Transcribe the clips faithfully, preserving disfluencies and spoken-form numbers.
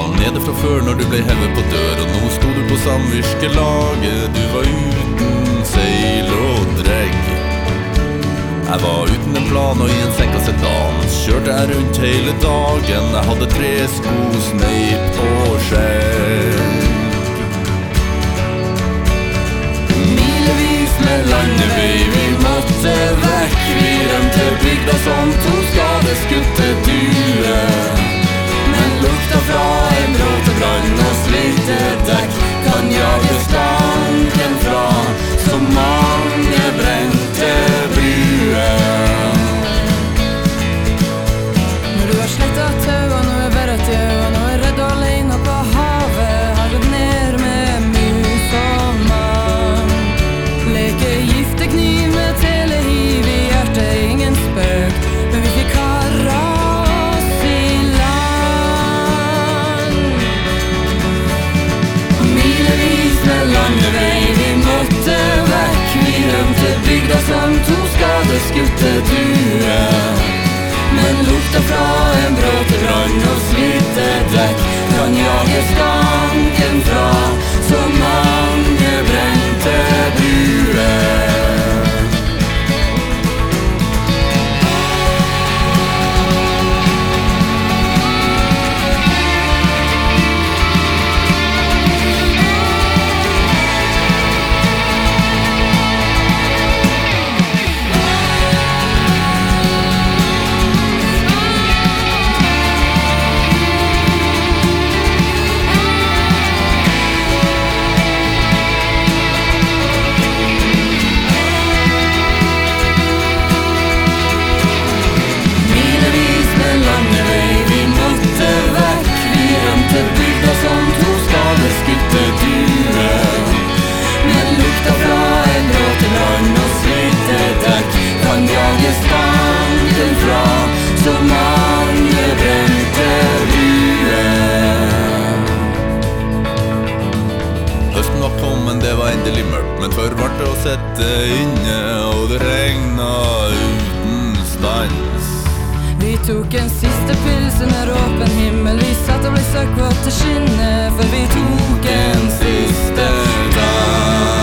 nede fra før når du ble hevet på dør. Og nå sto du på samvirkelaget, du var uten seil og dregg. Jeg var uten en plan og i en senka sedan kjørte jeg rundt hele dagen. Jeg hadde tre sko, sneip og skjegg. Milevis med landevei, vi måtte vekk. Vi rømte bygda som to skadeskutte duer. Men lukta fra en råtebrann og slitte dekk kan jage stanken fra så mange brente bruer. Når du har slettet tau, og nå er verret jau, og nå er redd og alene på havet, har gått ned med mus og mann. Leker giftekniv med telehiv i hjertet, ingen spøk, men vi fikk karra oss i land. Milevis med landevei, vi måtte vekk. Vi rømte bygda som to skadeskutte duer. Men lukta fra en bråtebrann og slitte dekk kan jage stanken fra så mange brente bruer. Høsten var kommet, det var endelig mørkt, men for vart det å sette inne, og det regnet uten stans. Vi tok en siste pils under åpen himmel, vi satt og ble søkvått til skinnet, for vi tok en siste dans.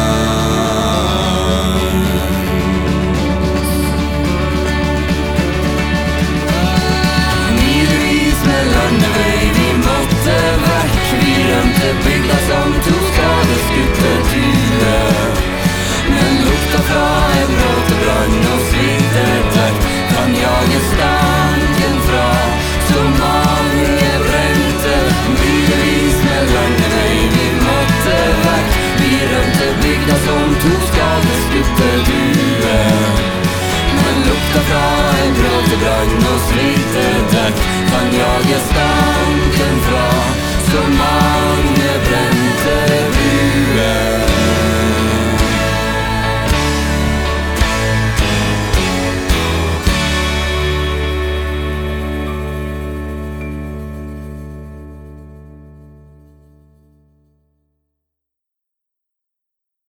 Milevis med landevei, vi måtte vekk. Vi rømte bygda som to skadeskutte duer. Men lukta fra en råtebrann og slitte dekk kan jage stanken fra så mange brente. Milevis med landevei, vi måtte vekk. Vi rømte bygda som to skadeskutte duer. Men lukta fra en råtebrann og slitte dekk kan jage stanken fra så mange